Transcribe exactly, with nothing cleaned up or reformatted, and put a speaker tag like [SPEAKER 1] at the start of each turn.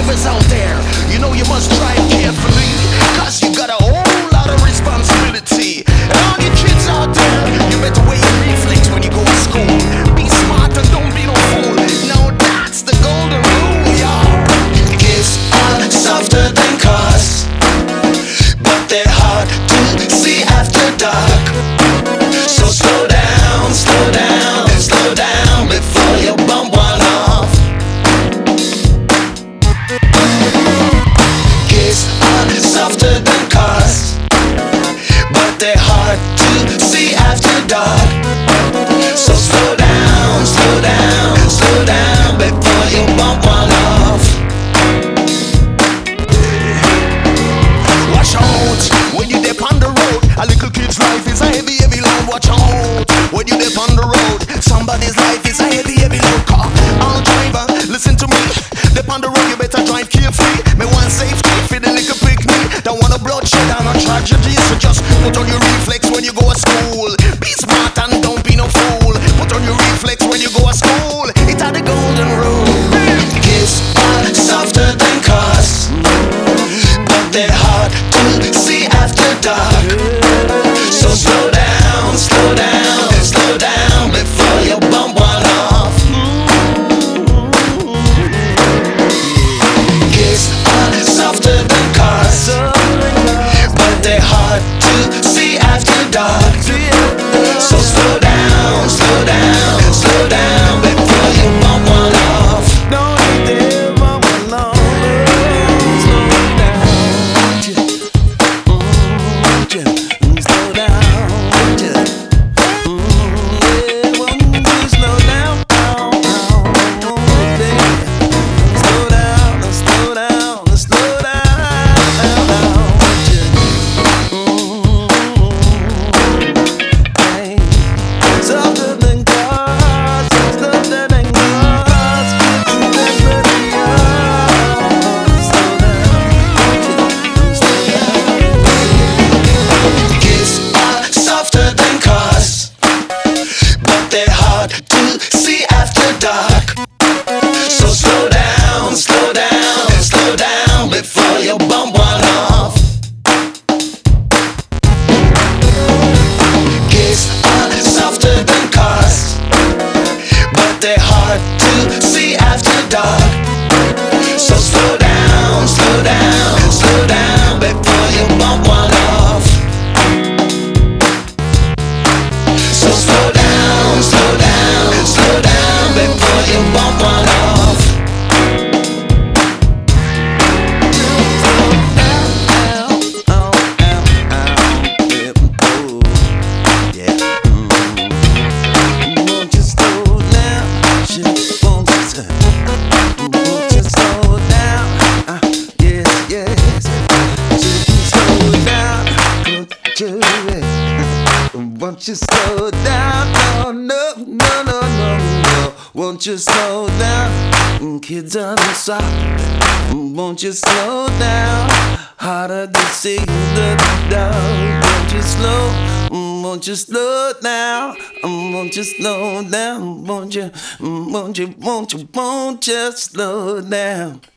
[SPEAKER 1] drivers out there, you know you must drive carefully, cause you got a whole lot of responsibility. And all you kids out there, you better weigh your reflex when you go to school. Be smart and don't be no fool. Now that's the golden rule, y'all.
[SPEAKER 2] Kids are softer than cars, but they're hard to see after dark. So slow down, slow down, slow down before you bump one off. Kids are softer than cars, but they're hard to see after dark. So slow down, slow down, slow down before you bump one off.
[SPEAKER 1] Watch out when you dip on the road. A little kid's life is a heavy, heavy load. Watch out when you dip on the road. Somebody's life is a heavy, heavy load. Car, all driver, listen to me. Dip on the road, you better drive carefully. Me want safety for the little picnic. Don't want a bloodshed and a tragedy. So just put on your reflex when you go to school. Be smart and don't be no fool. Put on your reflex when you go to school. It's a the golden rule.
[SPEAKER 2] Kids are softer than cars, but they're hard to see after dark. So slow down, slow down, slow down before you bump one off. Kids are softer than cars, but they're hard to see after dark. So slow down, slow down, slow down before you bump one off.
[SPEAKER 3] Don't you dare bump along. Slow down, won't you? Won't you? Slow down, won't you? Mm, yeah, won't you slow down, down, down, baby? Slow down, slow down, slow down, won't you? Mm, hey. Softer than cars, softer than cars, kids and slow down, slow down.
[SPEAKER 2] Kids are softer than cars, but they're hard to see after dark. So slow down, slow down, slow down before you bump one off. Kids are softer than cars, but they're hard to see after dark. So slow down, slow down, slow down before you bump one off. So slow down, slow down, slow down before you bump one off.
[SPEAKER 3] Won't you slow down? Won't you slow down? Uh, yes, yes. Slow down. Won't you, won't you slow down? No, no, no, no, no, no. Won't you slow down? Kids on the side. Won't you slow down? Harder to see the dog. Won't you slow? Won't you slow down? Won't you slow down? Won't you? Won't you? Won't you? Won't you slow down?